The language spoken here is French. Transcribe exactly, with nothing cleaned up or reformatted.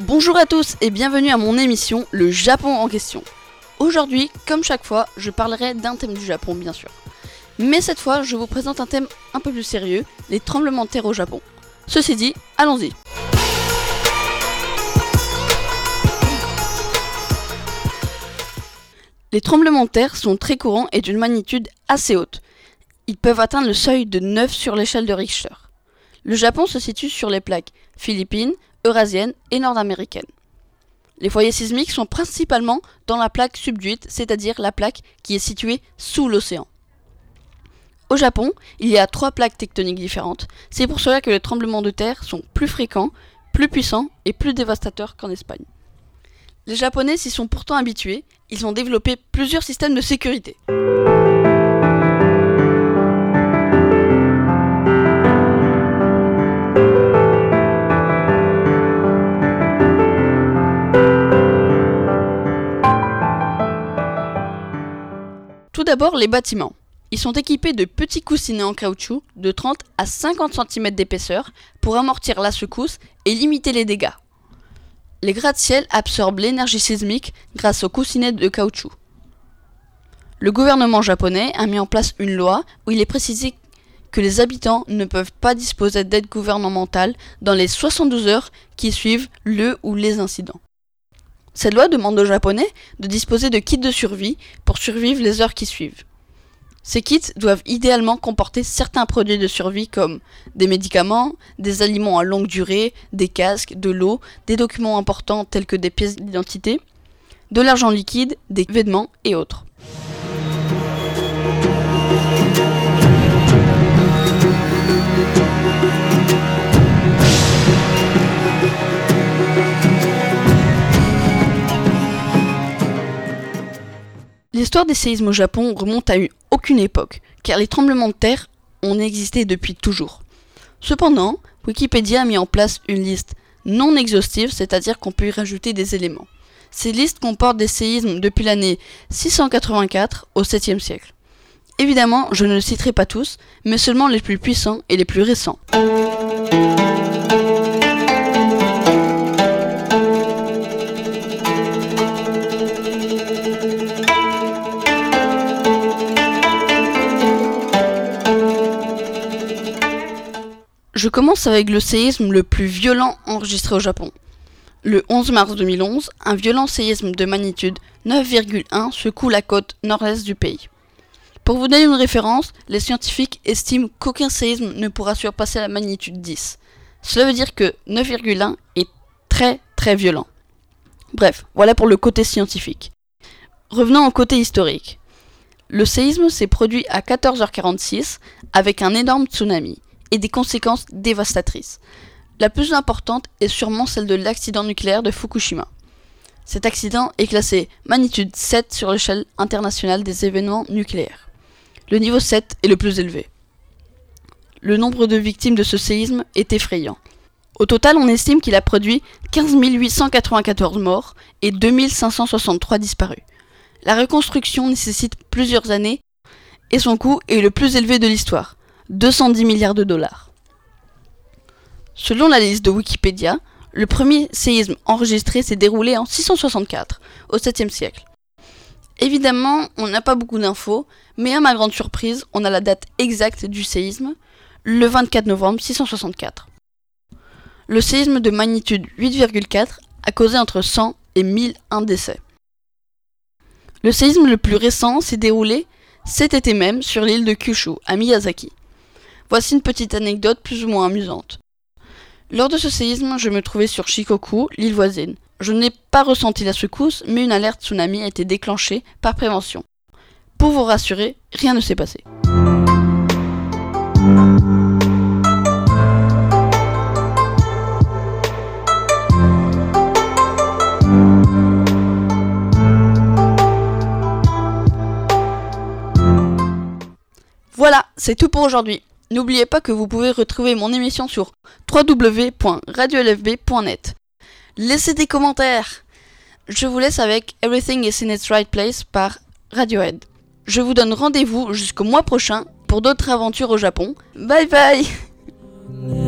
Bonjour à tous et bienvenue à mon émission Le Japon en question. Aujourd'hui, comme chaque fois, je parlerai d'un thème du Japon bien sûr. Mais cette fois, je vous présente un thème un peu plus sérieux, les tremblements de terre au Japon. Ceci dit, allons-y. Les tremblements de terre sont très courants et d'une magnitude assez haute. Ils peuvent atteindre le seuil de neuf sur l'échelle de Richter. Le Japon se situe sur les plaques philippines, eurasiennes et nord-américaines. Les foyers sismiques sont principalement dans la plaque subduite, c'est-à-dire la plaque qui est située sous l'océan. Au Japon, il y a trois plaques tectoniques différentes. C'est pour cela que les tremblements de terre sont plus fréquents, plus puissants et plus dévastateurs qu'en Espagne. Les Japonais s'y sont pourtant habitués, ils ont développé plusieurs systèmes de sécurité. Tout d'abord, les bâtiments. Ils sont équipés de petits coussinets en caoutchouc de trente à cinquante centimètres d'épaisseur pour amortir la secousse et limiter les dégâts. Les gratte-ciel absorbent l'énergie sismique grâce aux coussinets de caoutchouc. Le gouvernement japonais a mis en place une loi où il est précisé que les habitants ne peuvent pas disposer d'aide gouvernementale dans les soixante-douze heures qui suivent le ou les incidents. Cette loi demande aux Japonais de disposer de kits de survie pour survivre les heures qui suivent. Ces kits doivent idéalement comporter certains produits de survie comme des médicaments, des aliments à longue durée, des casques, de l'eau, des documents importants tels que des pièces d'identité, de l'argent liquide, des vêtements et autres. L'histoire des séismes au Japon remonte à une, aucune époque, car les tremblements de terre ont existé depuis toujours. Cependant, Wikipédia a mis en place une liste non exhaustive, c'est-à-dire qu'on peut y rajouter des éléments. Ces listes comportent des séismes depuis l'année six cent quatre-vingt-quatre au septième siècle. Évidemment, je ne les citerai pas tous, mais seulement les plus puissants et les plus récents. Je commence avec le séisme le plus violent enregistré au Japon. Le onze mars deux mille onze, un violent séisme de magnitude neuf virgule un secoue la côte nord-est du pays. Pour vous donner une référence, les scientifiques estiment qu'aucun séisme ne pourra surpasser la magnitude dix. Cela veut dire que neuf virgule un est très très violent. Bref, voilà pour le côté scientifique. Revenons au côté historique. Le séisme s'est produit à quatorze heures quarante-six avec un énorme tsunami et des conséquences dévastatrices. La plus importante est sûrement celle de l'accident nucléaire de Fukushima. Cet accident est classé magnitude sept sur l'échelle internationale des événements nucléaires. Le niveau sept est le plus élevé. Le nombre de victimes de ce séisme est effrayant. Au total, on estime qu'il a produit quinze mille huit cent quatre-vingt-quatorze morts et deux mille cinq cent soixante-trois disparus. La reconstruction nécessite plusieurs années et son coût est le plus élevé de l'histoire. deux cent dix milliards de dollars. Selon la liste de Wikipédia, le premier séisme enregistré s'est déroulé en six cent soixante-quatre, au septième siècle. Évidemment, on n'a pas beaucoup d'infos, mais à ma grande surprise, on a la date exacte du séisme, le vingt-quatre novembre six cent soixante-quatre. Le séisme de magnitude huit virgule quatre a causé entre cent et mille un décès. Le séisme le plus récent s'est déroulé cet été même sur l'île de Kyushu, à Miyazaki. Voici une petite anecdote plus ou moins amusante. Lors de ce séisme, je me trouvais sur Shikoku, l'île voisine. Je n'ai pas ressenti la secousse, mais une alerte tsunami a été déclenchée par prévention. Pour vous rassurer, rien ne s'est passé. Voilà, c'est tout pour aujourd'hui. N'oubliez pas que vous pouvez retrouver mon émission sur w w w point radio l f b point net. Laissez des commentaires. Je vous laisse avec Everything is in its right place par Radiohead. Je vous donne rendez-vous jusqu'au mois prochain pour d'autres aventures au Japon. Bye bye.